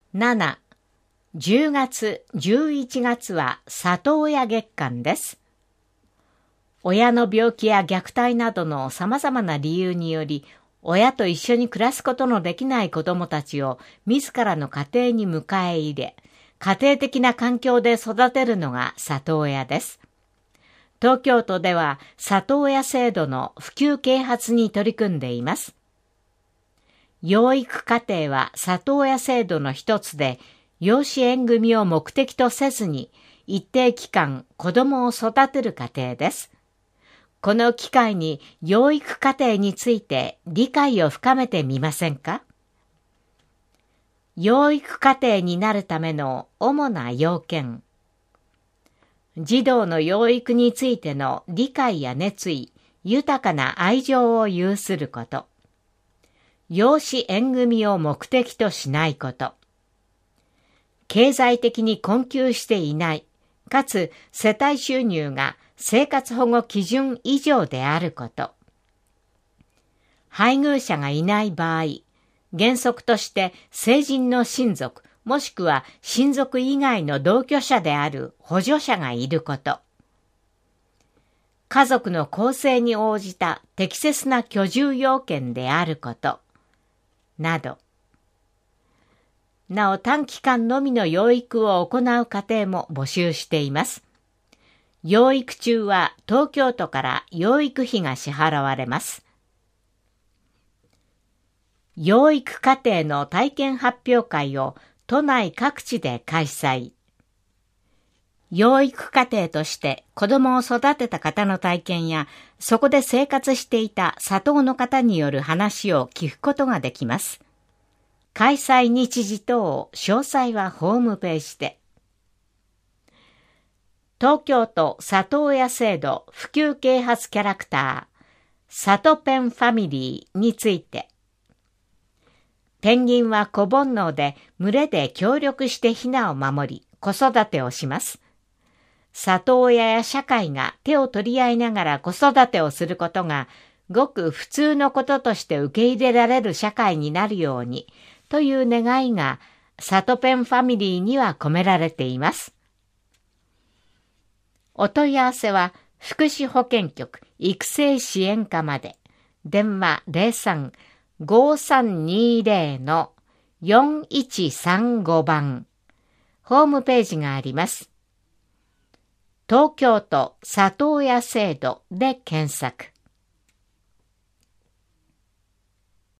7、10月、11月は里親月間です。親の病気や虐待などの様々な理由により、親と一緒に暮らすことのできない子どもたちを自らの家庭に迎え入れ、家庭的な環境で育てるのが里親です。東京都では里親制度の普及啓発に取り組んでいます。養育家庭は里親制度の一つで、養子縁組を目的とせずに一定期間子供を育てる家庭です。この機会に養育家庭について理解を深めてみませんか？養育家庭になるための主な要件。児童の養育についての理解や熱意、豊かな愛情を有すること。養子縁組を目的としないこと。経済的に困窮していない、かつ世帯収入が生活保護基準以上であること。配偶者がいない場合、原則として成人の親族、もしくは親族以外の同居者である補助者がいること。家族の構成に応じた適切な居住要件であること。など。なお短期間のみの養育を行う家庭も募集しています。養育中は東京都から養育費が支払われます。養育家庭の体験発表会を都内各地で開催。養育家庭として子供を育てた方の体験や、そこで生活していた里親の方による話を聞くことができます。開催日時等、詳細はホームページで。東京都里親制度普及啓発キャラクター、里ペンファミリーについて。ペンギンは子煩悩で群れで協力してヒナを守り、子育てをします。里親や社会が手を取り合いながら子育てをすることが、ごく普通のこととして受け入れられる社会になるように、という願いが、里ペンファミリーには込められています。お問い合わせは、福祉保健局育成支援課まで。電話03-5320-4135番。ホームページがあります。東京都里親制度で検索。